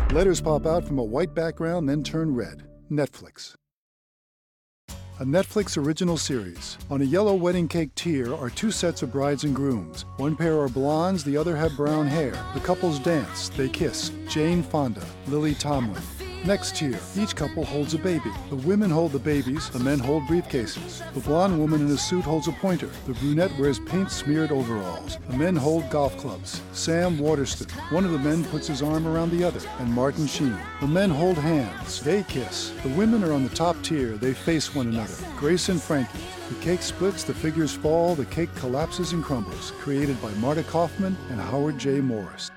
Letters pop out from a white background, then turn red. Netflix. A Netflix original series. On a yellow wedding cake tier are two sets of brides and grooms. One pair are blondes, the other have brown hair. The couples dance, they kiss. Jane Fonda, Lily Tomlin. Next tier, each couple holds a baby. The women hold the babies, the men hold briefcases. The blonde woman in a suit holds a pointer. The brunette wears paint-smeared overalls. The men hold golf clubs. Sam Waterston. One of the men puts his arm around the other. And Martin Sheen. The men hold hands. They kiss. The women are on the top tier. They face one another. Grace and Frankie. The cake splits, the figures fall, the cake collapses and crumbles. Created by Marta Kaufman and Howard J. Morris.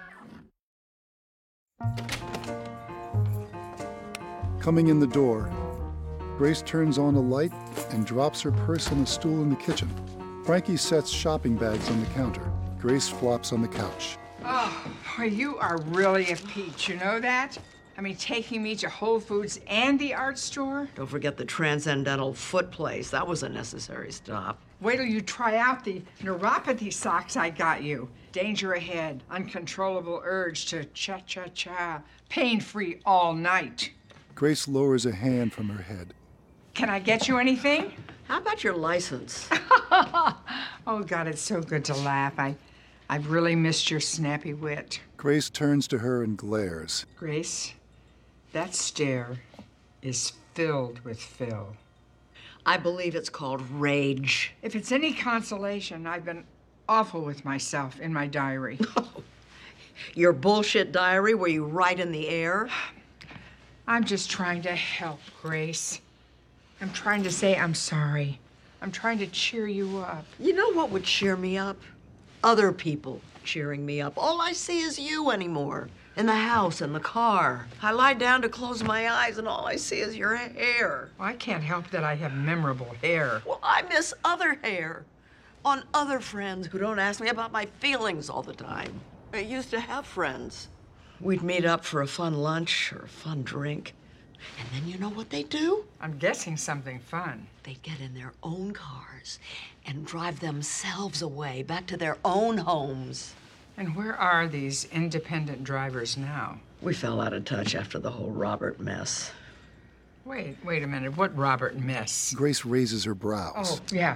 Coming in the door, Grace turns on a light and drops her purse on a stool in the kitchen. Frankie sets shopping bags on the counter. Grace flops on the couch. Oh, boy, you are really a peach, you know that? I mean, taking me to Whole Foods and the art store? Don't forget the Transcendental Foot Place. That was a necessary stop. Wait till you try out the neuropathy socks I got you. Danger ahead, uncontrollable urge to cha-cha-cha, pain-free all night. Grace lowers a hand from her head. Can I get you anything? How about your license? Oh, God, it's so good to laugh. I've really missed your snappy wit. Grace turns to her and glares. Grace, that stare is filled with Phil. I believe it's called rage. If it's any consolation, I've been awful with myself in my diary. Your bullshit diary where you write in the air? I'm just trying to help, Grace. I'm trying to say I'm sorry. I'm trying to cheer you up. You know what would cheer me up? Other people cheering me up. All I see is you anymore. In the house, in the car. I lie down to close my eyes and all I see is your hair. Well, I can't help that I have memorable hair. Well, I miss other hair on other friends who don't ask me about my feelings all the time. I used to have friends. We'd meet up for a fun lunch or a fun drink. And then you know what they'd do? I'm guessing something fun. They'd get in their own cars and drive themselves away back to their own homes. And where are these independent drivers now? We fell out of touch after the whole Robert mess. Wait a minute. What Robert mess? Grace raises her brows. Oh, yeah.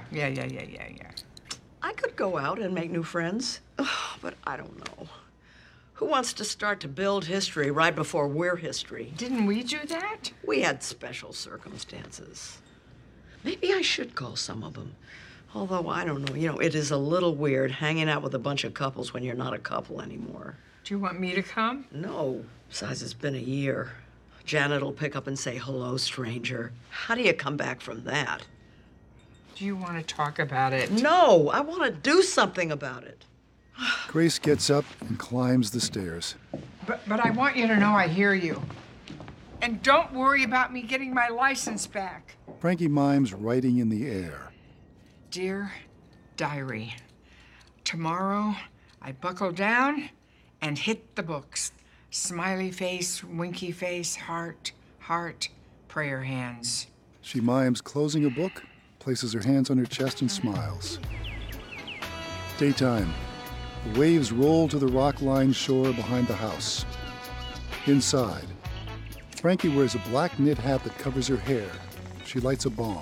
I could go out and make new friends, but I don't know. Who wants to start to build history right before we're history? Didn't we do that? We had special circumstances. Maybe I should call some of them. Although, I don't know, you know, it is a little weird hanging out with a bunch of couples when you're not a couple anymore. Do you want me to come? No. Besides, it's been a year. Janet will pick up and say, hello, stranger. How do you come back from that? Do you want to talk about it? No, I want to do something about it. Grace gets up and climbs the stairs. But I want you to know I hear you. And don't worry about me getting my license back. Frankie mimes writing in the air. Dear Diary, tomorrow I buckle down and hit the books. Smiley face, winky face, heart, prayer hands. She mimes closing a book, places her hands on her chest and smiles. Daytime. The waves roll to the rock-lined shore behind the house. Inside, Frankie wears a black knit hat that covers her hair. She lights a bong.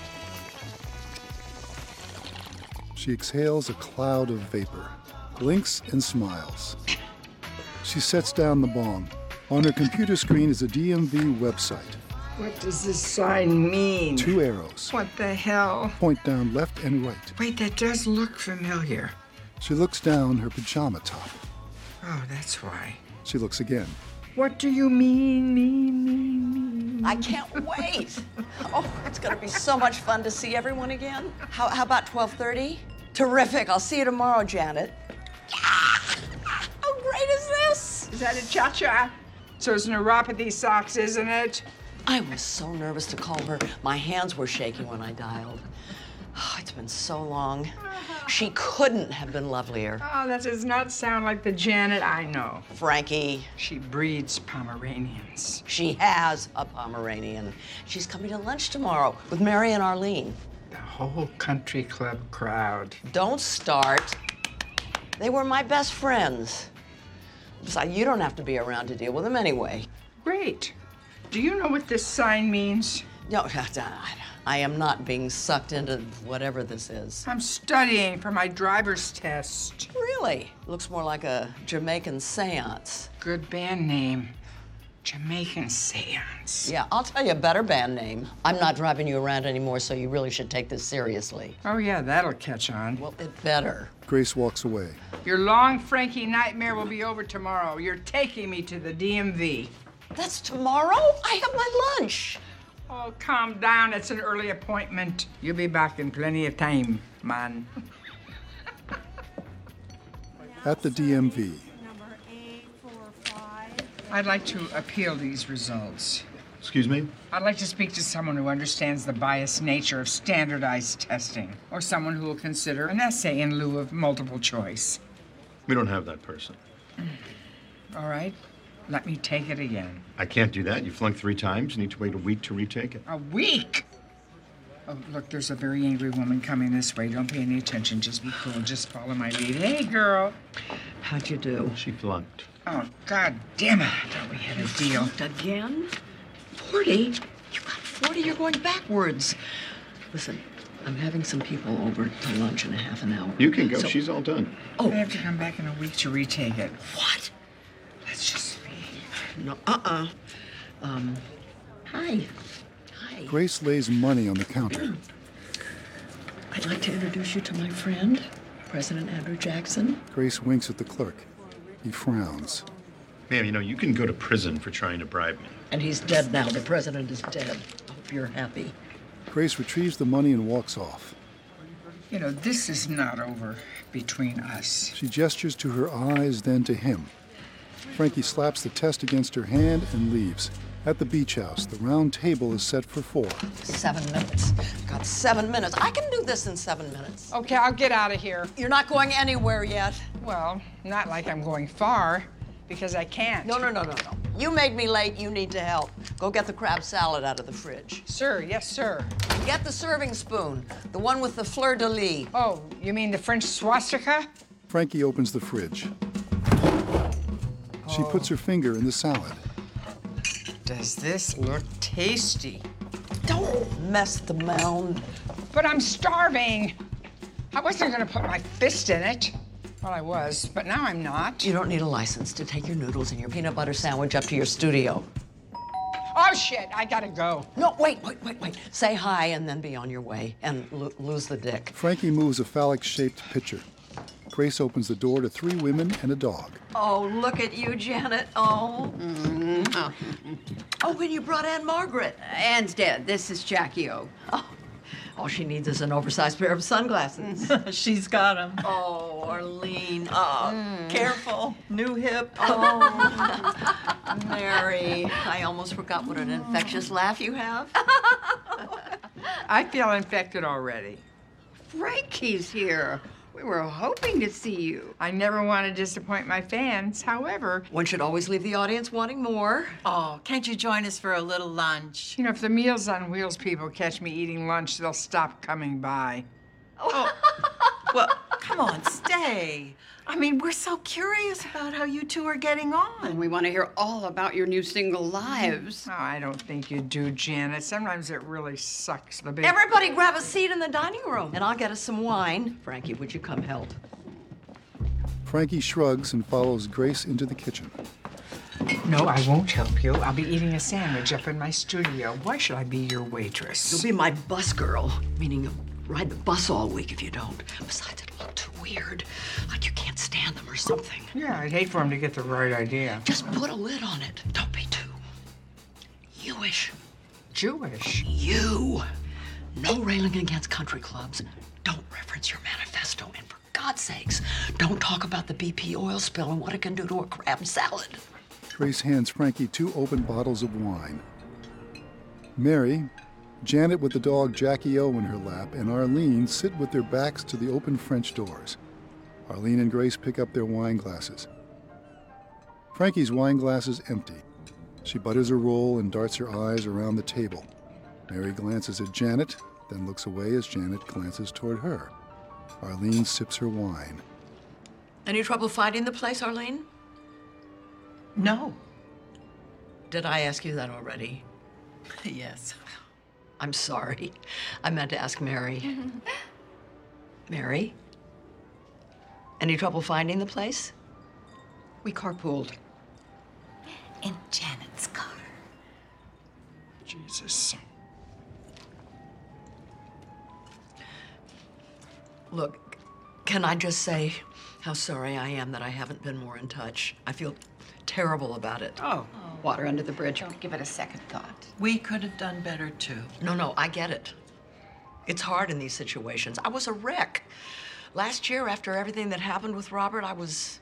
She exhales a cloud of vapor, blinks and smiles. She sets down the bong. On her computer screen is a DMV website. What does this sign mean? 2 arrows. What the hell? Point down left and right. Wait, that does look familiar. She looks down her pajama top. Oh, that's why. She looks again. What do you mean? I can't wait. Oh, it's going to be so much fun to see everyone again. How about 12:30? Terrific. I'll see you tomorrow, Janet. How great is this? Is that a cha-cha? So it's neuropathy socks, isn't it? I was so nervous to call her. My hands were shaking when I dialed. Oh, it's been so long. She couldn't have been lovelier. Oh, that does not sound like the Janet I know. Frankie. She breeds Pomeranians. She has a Pomeranian. She's coming to lunch tomorrow with Mary and Arlene. The whole country club crowd. Don't start. They were my best friends. Besides, you don't have to be around to deal with them anyway. Great. Do you know what this sign means? No, I am not being sucked into whatever this is. I'm studying for my driver's test. Really? Looks more like a Jamaican seance. Good band name. Jamaican Seance. Yeah, I'll tell you a better band name. I'm not driving you around anymore, so you really should take this seriously. Oh, yeah, that'll catch on. Well, it better. Grace walks away. Your long Frankie nightmare will be over tomorrow. You're taking me to the DMV. That's tomorrow? I have my lunch. Oh, calm down. It's an early appointment. You'll be back in plenty of time, man. At the DMV. I'd like to appeal these results. Excuse me? I'd like to speak to someone who understands the biased nature of standardized testing, or someone who will consider an essay in lieu of multiple choice. We don't have that person. All right, let me take it again. I can't do that. You flunked 3 times. You need to wait a week to retake it. A week? Oh, look, there's a very angry woman coming this way. Don't pay any attention. Just be cool. Just follow my lead. Hey, girl. How'd you do? She flunked. Oh, God damn it. I thought we had a deal. Again? 40? You got 40? You're going backwards. Listen, I'm having some people over to lunch in a half an hour. You can go. So- She's all done. Oh. I have to come back in a week to retake it. What? Let's just leave. No, hi. Hi. Grace lays money on the counter. I'd like to introduce you to my friend, President Andrew Jackson. Grace winks at the clerk. He frowns. Ma'am, you know, you can go to prison for trying to bribe me. And he's dead now. The president is dead. I hope you're happy. Grace retrieves the money and walks off. You know, this is not over between us. She gestures to her eyes, then to him. Frankie slaps the test against her hand and leaves. At the beach house, the round table is set for 4. 7 minutes. Got 7 minutes. I can do this in 7 minutes. Okay, I'll get out of here. You're not going anywhere yet. Well, not like I'm going far, because I can't. No. You made me late. You need to help. Go get the crab salad out of the fridge. Sir, yes, sir. Get the serving spoon, the one with the fleur-de-lis. Oh, you mean the French swastika? Frankie opens the fridge. She puts her finger in the salad. Does this look tasty? Don't mess the mound. But I'm starving. I wasn't gonna put my fist in it. Well, I was, but now I'm not. You don't need a license to take your noodles and your peanut butter sandwich up to your studio. Oh, shit, I gotta go. No, wait. Say hi and then be on your way and lose the dick. Frankie moves a phallic-shaped pitcher. Grace opens the door to 3 women and a dog. Oh, look at you, Janet. Oh. Oh, and you brought Aunt Margaret. Anne's dead. This is Jackie O. Oh, all she needs is an oversized pair of sunglasses. She's got them. Oh, Arlene. Oh, Careful. New hip. oh, Mary. I almost forgot what an infectious laugh you have. I feel infected already. Frankie's here. We were hoping to see you. I never want to disappoint my fans. However, One should always leave the audience wanting more. Oh, can't you join us for a little lunch? you know, if the Meals on Wheels people catch me eating lunch, they'll stop coming by. Well, come on, stay. I mean, we're so curious about how you two are getting on. And we want to hear all about your new single, Lives. Oh, I don't think you do, Janet. Sometimes it really sucks. The big... Everybody grab a seat in the dining room, and I'll get us some wine. Frankie, would you come help? Frankie shrugs and follows Grace into the kitchen. No, I won't help you. I'll be eating a sandwich up in my studio. Why should I be your waitress? You'll be my bus girl, meaning you'll ride the bus all week if you don't. Besides, it'll look too weird, like you can't stand them or something. Yeah, I'd hate for him to get the right idea. Just put a lid on it. Don't be too Jewish. Jewish? You. No railing against country clubs. Don't reference your manifesto. And for God's sakes, don't talk about the BP oil spill and what it can do to a crab salad. Grace hands Frankie 2 open bottles of wine. Mary, Janet with the dog Jackie O in her lap, and Arlene sit with their backs to the open French doors. Arlene and Grace pick up their wine glasses. Frankie's wine glass is empty. She butters a roll and darts her eyes around the table. Mary glances at Janet, then looks away as Janet glances toward her. Arlene sips her wine. Any trouble finding the place, Arlene? No. Did I ask you that already? Yes. I'm sorry. I meant to ask Mary. Mary? Any trouble finding the place? We carpooled. In Janet's car. Jesus. Look, can I just say how sorry I am that I haven't been more in touch? I feel terrible about it. Oh, water under the bridge. Don't give it a second thought. We could have done better, too. No, I get it. It's hard in these situations. I was a wreck. Last year, after everything that happened with Robert, I was...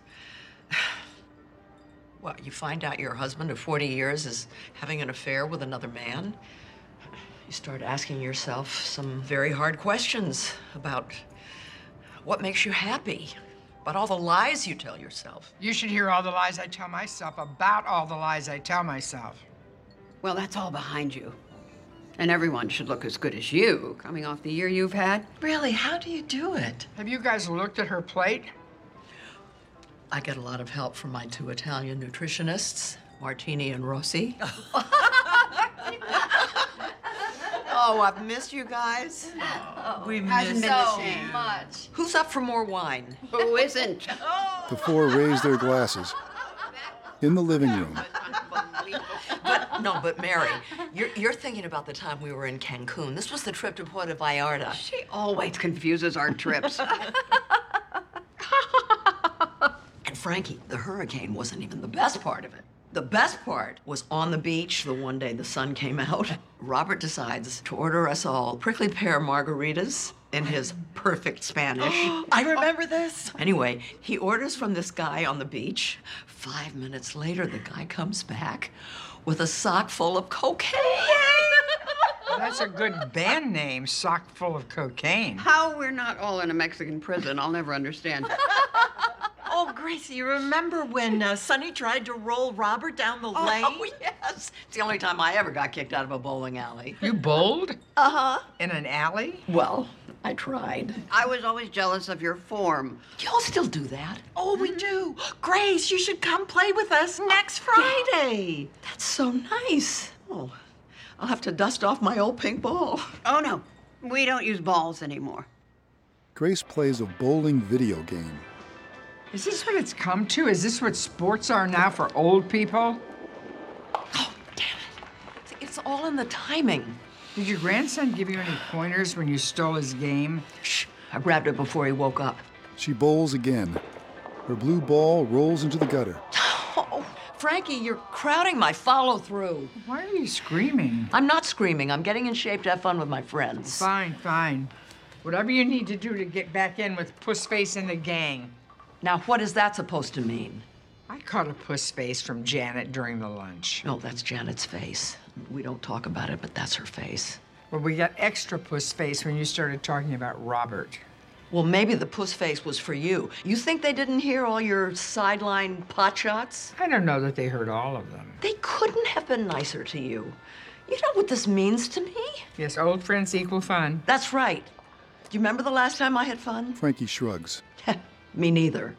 Well, you find out your husband of 40 years is having an affair with another man. You start asking yourself some very hard questions about what makes you happy, about all the lies you tell yourself. You should hear all the lies I tell myself about all the lies I tell myself. Well, that's all behind you. And everyone should look as good as you, coming off the year you've had. Really, how do you do it? Have you guys looked at her plate? I get a lot of help from my 2 Italian nutritionists, Martini and Rossi. Oh, I've missed you guys. We Hasn't miss been the same. much. Who's up for more wine? Who isn't? The four raise their glasses. In the living room, But Mary, you're thinking about the time we were in Cancun. This was the trip to Puerto Vallarta. She always confuses our trips. And Frankie, the hurricane wasn't even the best part of it. The best part was on the beach the one day the sun came out. Robert decides to order us all prickly pear margaritas in his perfect Spanish. I remember this. Anyway, he orders from this guy on the beach. 5 minutes later, the guy comes back with a sock full of cocaine. That's a good band name, Sock Full of Cocaine. How we're not all in a Mexican prison, I'll never understand. Oh, Gracie, you remember when Sonny tried to roll Robert down the lane? Oh, yes. It's the only time I ever got kicked out of a bowling alley. You bowled? Uh-huh. In an alley? Well, I tried. I was always jealous of your form. Y'all still do that? Oh, we do. Grace, you should come play with us next Friday. That's so nice. Oh, I'll have to dust off my old pink ball. Oh, no. We don't use balls anymore. Grace plays a bowling video game. Is this what it's come to? Is this what sports are now for old people? Oh, damn it. It's all in the timing. Did your grandson give you any pointers when you stole his game? Shh, I grabbed it before he woke up. She bowls again. Her blue ball rolls into the gutter. Oh, Frankie, you're crowding my follow-through. Why are you screaming? I'm not screaming. I'm getting in shape to have fun with my friends. Fine, fine. Whatever you need to do to get back in with Pussface and the gang. Now, what is that supposed to mean? I caught a puss face from Janet during the lunch. No, that's Janet's face. We don't talk about it, but that's her face. Well, we got extra puss face when you started talking about Robert. Well, maybe the puss face was for you. You think they didn't hear all your sideline pot shots? I don't know that they heard all of them. They couldn't have been nicer to you. You know what this means to me? Yes, old friends equal fun. That's right. Do you remember the last time I had fun? Frankie shrugs. Me neither.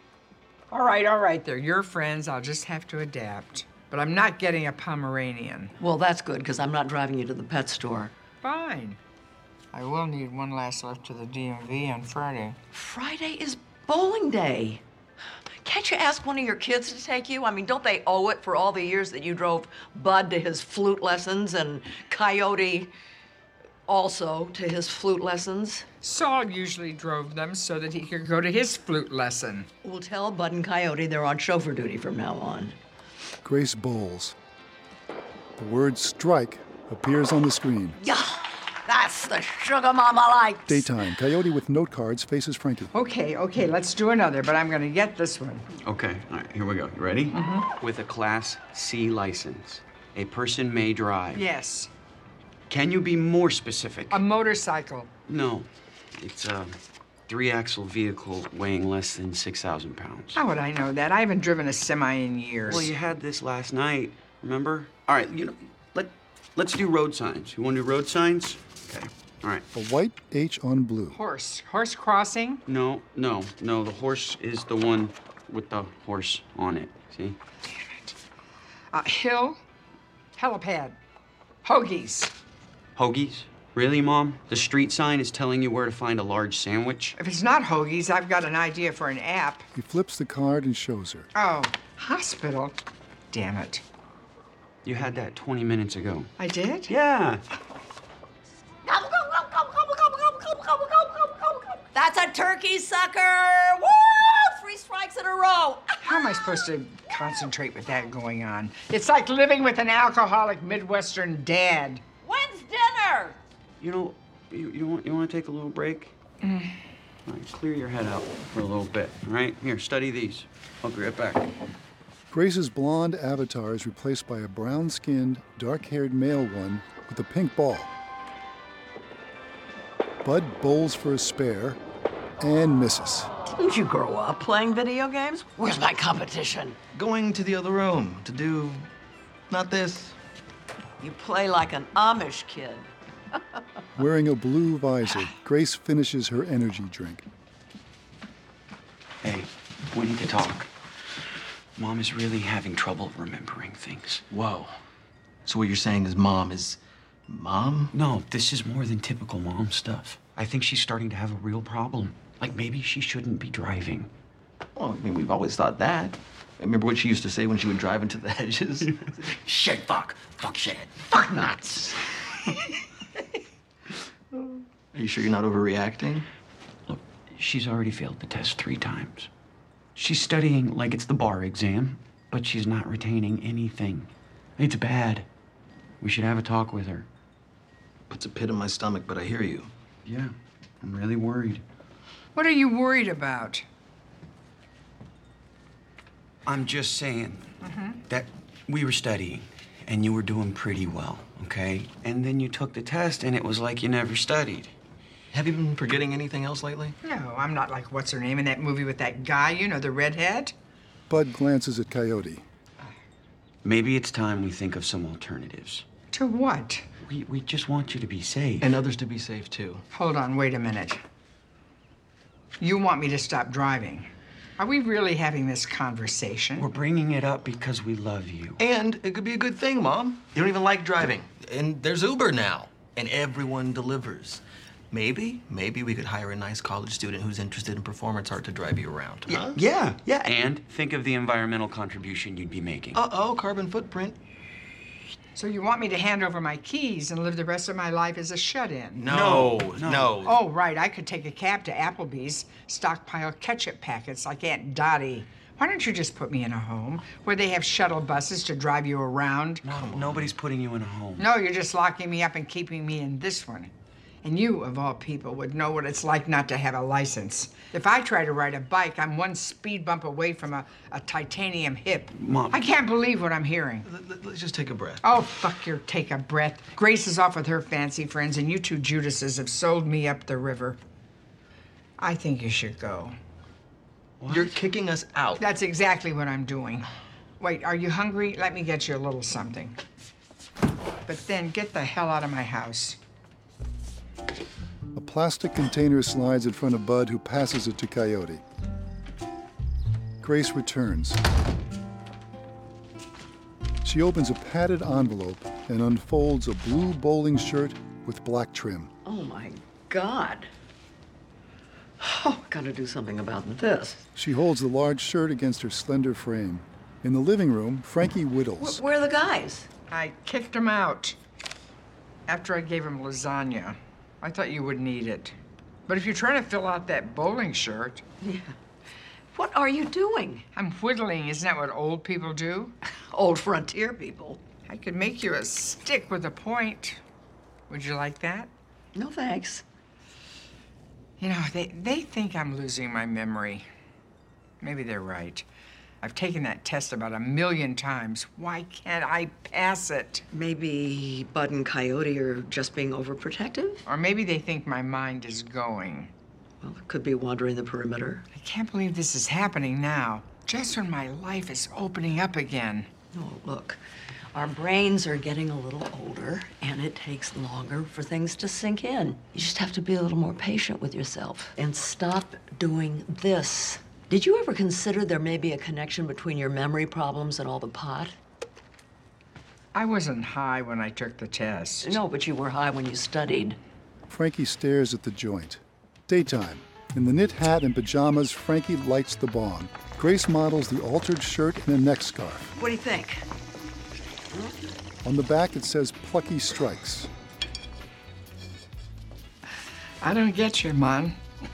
All right, they're your friends. I'll just have to adapt. But I'm not getting a Pomeranian. Well, that's good, because I'm not driving you to the pet store. Fine. I will need one last lift to the DMV on Friday. Friday is bowling day. Can't you ask one of your kids to take you? I mean, don't they owe it for all the years that you drove Bud to his flute lessons and Coyote also to his flute lessons? Saul usually drove them so that he could go to his flute lesson. We'll tell Bud and Coyote they're on chauffeur duty from now on. Grace bowls. The word strike appears on the screen. Yeah, that's the sugar mama likes. Daytime. Coyote with note cards faces Frankie. Okay, let's do another, but I'm gonna get this one. Okay, all right, here we go. You ready? Mm-hmm. With a Class C license, a person may drive. Yes, Can you be more specific? a motorcycle. No, it's a 3-axle vehicle weighing less than 6,000 pounds. How would I know that? I haven't driven a semi in years. Well, you had this last night, remember? All right, let's do road signs. You want to do road signs? Okay, all right. A white H on blue. Horse crossing. No, the horse is the one with the horse on it, see? Helipad. Hoagies. Hoagies? Really, Mom? The street sign is telling you where to find a large sandwich? If it's not hoagies, I've got an idea for an app. He flips the card and shows her. Oh, hospital? Damn it. You had that 20 minutes ago. I did? Yeah. That's a turkey, sucker! Woo! 3 strikes in a row. How am I supposed to concentrate with that going on? It's like living with an alcoholic Midwestern dad. When's dinner? You know, you want to take a little break? All right, clear your head out for a little bit, all right? Here, study these. I'll be right back. Grace's blonde avatar is replaced by a brown-skinned, dark-haired male one with a pink ball. Bud bowls for a spare and misses. Didn't you grow up playing video games? Where's my competition? Going to the other room to do not this. You play like an Amish kid. Wearing a blue visor, Grace finishes her energy drink. Hey, we need to talk. Mom is really having trouble remembering things. Whoa. So what you're saying is Mom is... Mom? No, this is more than typical Mom stuff. I think she's starting to have a real problem. Like, maybe she shouldn't be driving. Well, I mean, we've always thought that. Remember what she used to say when she would drive into the hedges? Shit, fuck shit, fuck nuts. Are you sure you're not overreacting? Look, she's already failed the test 3 times. She's studying like it's the bar exam, but she's not retaining anything. It's bad. We should have a talk with her. Puts a pit in my stomach, but I hear you. Yeah, I'm really worried. What are you worried about? I'm just saying that we were studying and you were doing pretty well, okay? And then you took the test and it was like you never studied. Have you been forgetting anything else lately? No, I'm not like what's her name in that movie with that guy, you know, the redhead. Bud glances at Coyote. Maybe it's time we think of some alternatives. To what? We just want you to be safe. And others to be safe, too. Hold on, wait a minute. You want me to stop driving? Are we really having this conversation? We're bringing it up because we love you. And it could be a good thing, Mom. You don't even like driving. And there's Uber now. And everyone delivers. Maybe we could hire a nice college student who's interested in performance art to drive you around. Huh? Yeah. And think of the environmental contribution you'd be making. Uh-oh, carbon footprint. So you want me to hand over my keys and live the rest of my life as a shut-in? No. Oh, right, I could take a cab to Applebee's, stockpile ketchup packets like Aunt Dottie. Why don't you just put me in a home where they have shuttle buses to drive you around? No, nobody's putting you in a home. No, you're just locking me up and keeping me in this one. And you, of all people, would know what it's like not to have a license. If I try to ride a bike, I'm one speed bump away from a titanium hip. Mom. I can't believe what I'm hearing. Let's just take a breath. Oh, fuck your take a breath. Grace is off with her fancy friends, and you 2 Judases have sold me up the river. I think you should go. What? You're kicking us out. That's exactly what I'm doing. Wait, are you hungry? Let me get you a little something. But then get the hell out of my house. A plastic container slides in front of Bud, who passes it to Coyote. Grace returns. She opens a padded envelope and unfolds a blue bowling shirt with black trim. Oh, my God. Oh, gotta do something about this. She holds the large shirt against her slender frame. In the living room, Frankie whittles. Where are the guys? I kicked him out after I gave him lasagna. I thought you wouldn't eat it. But if you're trying to fill out that bowling shirt... Yeah. What are you doing? I'm whittling. Isn't that what old people do? Old frontier people. I could make you a stick with a point. Would you like that? No, thanks. You know, they think I'm losing my memory. Maybe they're right. I've taken that test about 1,000,000 times. Why can't I pass it? Maybe Bud and Coyote are just being overprotective? Or maybe they think my mind is going. Well, it could be wandering the perimeter. I can't believe this is happening now, just when my life is opening up again. Oh, look, our brains are getting a little older, and it takes longer for things to sink in. You just have to be a little more patient with yourself and stop doing this. Did you ever consider there may be a connection between your memory problems and all the pot? I wasn't high when I took the test. No, but you were high when you studied. Frankie stares at the joint. Daytime. In the knit hat and pajamas, Frankie lights the bong. Grace models the altered shirt and a neck scarf. What do you think? On the back, it says Plucky Strikes. I don't get you, Mon.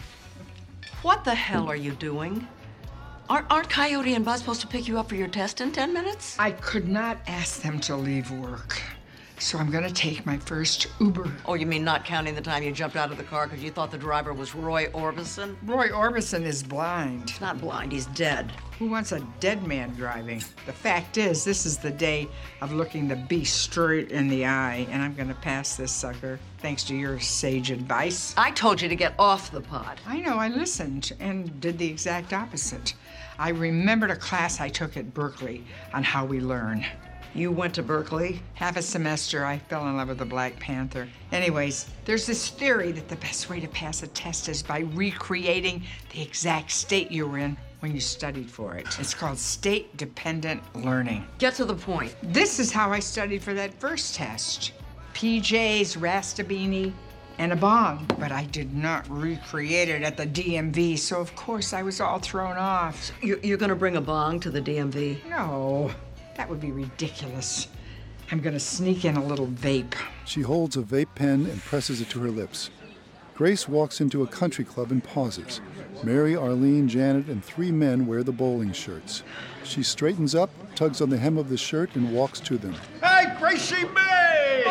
What the hell are you doing? Aren't Coyote and Buzz supposed to pick you up for your test in 10 minutes? I could not ask them to leave work. So I'm gonna take my first Uber. Oh, you mean not counting the time you jumped out of the car because you thought the driver was Roy Orbison? Roy Orbison is blind. He's not blind, he's dead. Who wants a dead man driving? The fact is, this is the day of looking the beast straight in the eye, and I'm gonna pass this sucker, thanks to your sage advice. I told you to get off the pot. I know, I listened and did the exact opposite. I remembered a class I took at Berkeley on how we learn. You went to Berkeley? Half a semester, I fell in love with the Black Panther. Anyways, there's this theory that the best way to pass a test is by recreating the exact state you were in when you studied for it. It's called state-dependent learning. Get to the point. This is how I studied for that first test. PJs, Rastabini, and a bong. But I did not recreate it at the DMV, so of course I was all thrown off. You're gonna bring a bong to the DMV? No. That would be ridiculous. I'm gonna sneak in a little vape. She holds a vape pen and presses it to her lips. Grace walks into a country club and pauses. Mary, Arlene, Janet, and 3 men wear the bowling shirts. She straightens up, tugs on the hem of the shirt, and walks to them. Hey, Gracie May!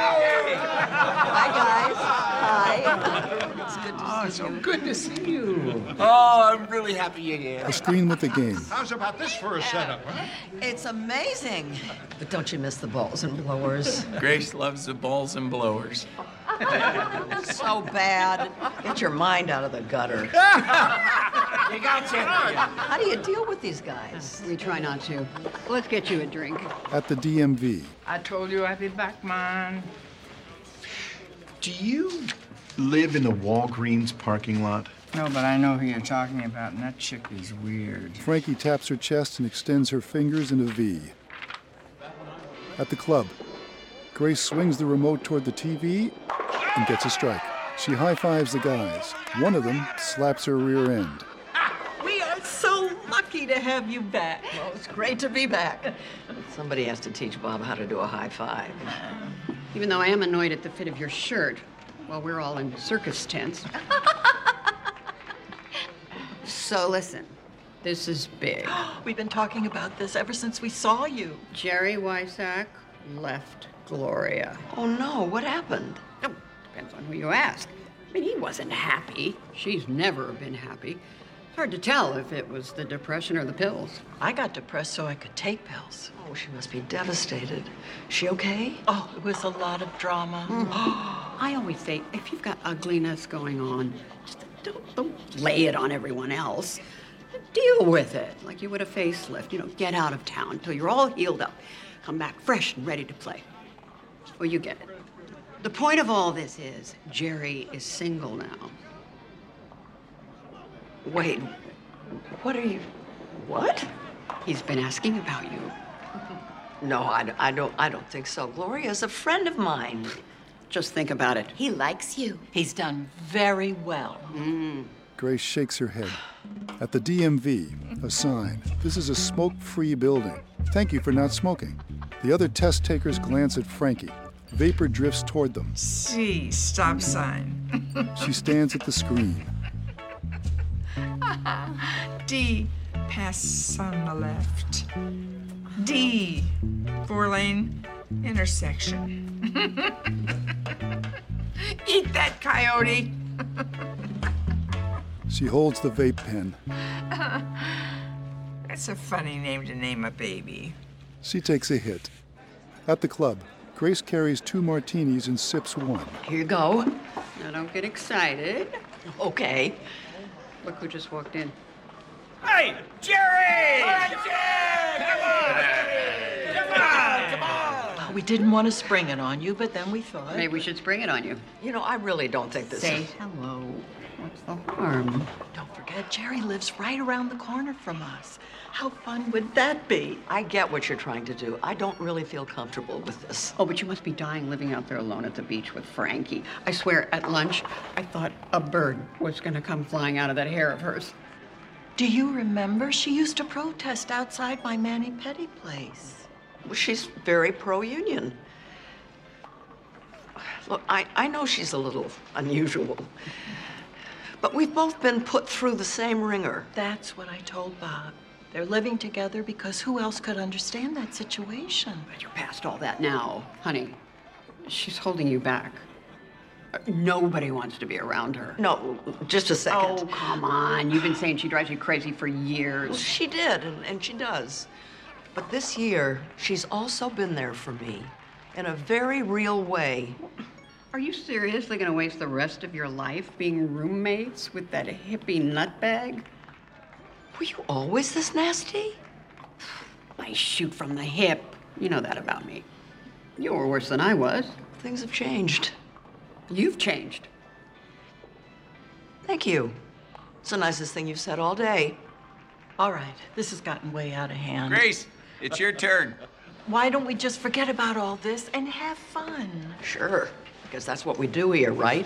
Hi, guys. Hi. It's good to see you. So good to see you. Oh, I'm really happy you're here. A screen with the game. How's about this for a setup, huh? It's amazing. But don't you miss the balls and blowers? Grace loves the balls and blowers. So bad. Get your mind out of the gutter. You got to. How do you deal with these guys? We try not to. Let's get you a drink. At the DMV. I told you I'd be back, man. Do you live in the Walgreens parking lot? No, but I know who you're talking about, and that chick is weird. Frankie taps her chest and extends her fingers in a V. At the club, Grace swings the remote toward the TV and gets a strike. She high-fives the guys. One of them slaps her rear end. We are so lucky to have you back. Well, it's great to be back. Somebody has to teach Bob how to do a high five. Even though I am annoyed at the fit of your shirt, while we're all in circus tents. So listen, this is big. We've been talking about this ever since we saw you. Jerry Wysack left Gloria. Oh, no. What happened? Oh, depends on who you ask. I mean, he wasn't happy. She's never been happy. It's hard to tell if it was the depression or the pills. I got depressed so I could take pills. Oh, she must be devastated. She okay? Oh, it was a lot of drama. I always say, if you've got ugliness going on, just don't lay it on everyone else. Deal with it like you would a facelift. You know, get out of town until you're all healed up. Come back fresh and ready to play. Well, you get it. The point of all this is, Jerry is single now. Wait, what are you... What? He's been asking about you. No, I don't think so. Gloria's a friend of mine. Just think about it. He likes you. He's done very well. Grace shakes her head. At the DMV, a sign. This is a smoke-free building. Thank you for not smoking. The other test takers glance at Frankie. Vapor drifts toward them. C, stop sign. She stands at the screen. D, pass on the left. D, 4-lane intersection. Eat that, Coyote. She holds the vape pen. That's a funny name to name a baby. She takes a hit. At the club, Grace carries 2 martinis and sips one. Here you go. Now, don't get excited. Okay. Look who just walked in. Hey, Jerry! Come on! We didn't want to spring it on you, but then we thought... Maybe we should spring it on you. You know, I really don't think this Say is... hello. What's the harm? Don't forget. forget, Jerry lives right around the corner from us. How fun would that be? I get what you're trying to do. I don't really feel comfortable with this. Oh, but you must be dying living out there alone at the beach with Frankie. I swear, at lunch, I thought a bird was gonna come flying out of that hair of hers. Do you remember? She used to protest outside my mani-pedi place. Well, she's very pro-union. Look, I know she's a little unusual, but we've both been put through the same ringer. That's what I told Bob. They're living together because who else could understand that situation? But you're past all that now, honey. She's holding you back. Nobody wants to be around her. No, just a second. Oh, come on. You've been saying she drives you crazy for years. Well, she did, and she does. But this year, she's also been there for me in a very real way. Are you seriously going to waste the rest of your life being roommates with that hippie nutbag? Were you always this nasty? I shoot from the hip. You know that about me. You were worse than I was. Things have changed. You've changed. Thank you. It's the nicest thing you've said all day. All right, this has gotten way out of hand. Grace, it's your turn. Why don't we just forget about all this and have fun? Sure, because that's what we do here, right?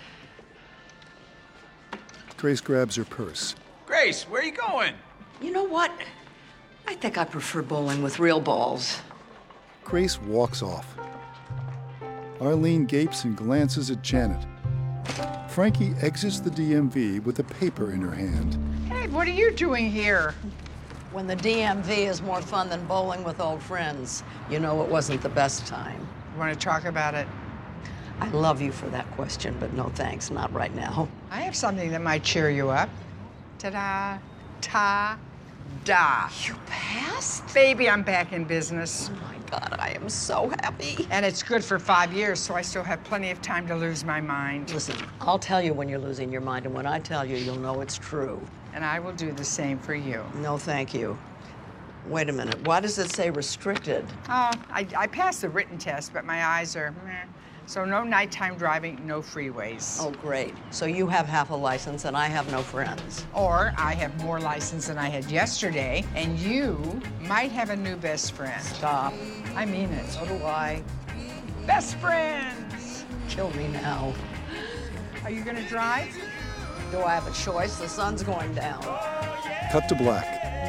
Grace grabs her purse. Grace, where are you going? You know what? I think I prefer bowling with real balls. Grace walks off. Arlene gapes and glances at Janet. Frankie exits the DMV with a paper in her hand. Hey, what are you doing here? When the DMV is more fun than bowling with old friends, you know it wasn't the best time. You want to talk about it? I love you for that question, but no thanks, not right now. I have something that might cheer you up. Ta-da, ta-da. You passed? Baby, I'm back in business. Oh my God, I am so happy. And it's good for 5 years, so I still have plenty of time to lose my mind. Listen, I'll tell you when you're losing your mind, and when I tell you, you'll know it's true. And I will do the same for you. No, thank you. Wait a minute, why does it say restricted? Oh, I passed the written test, but my eyes are meh. So no nighttime driving, no freeways. Oh, great. So you have half a license and I have no friends. Or I have more license than I had yesterday, and you might have a new best friend. Stop. I mean it. So do I. Best friends! Kill me now. Are you gonna drive? Do I have a choice? The sun's going down. Cut to black.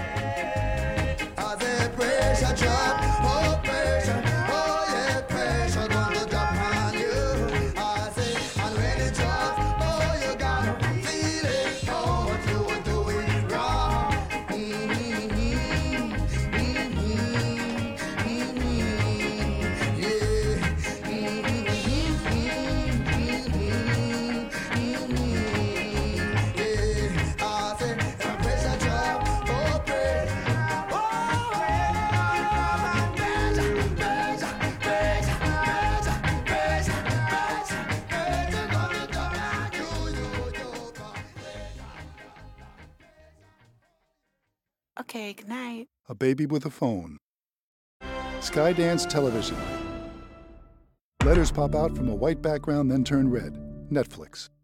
Okay, good night. A baby with a phone. Skydance Television. Letters pop out from a white background, then turn red. Netflix.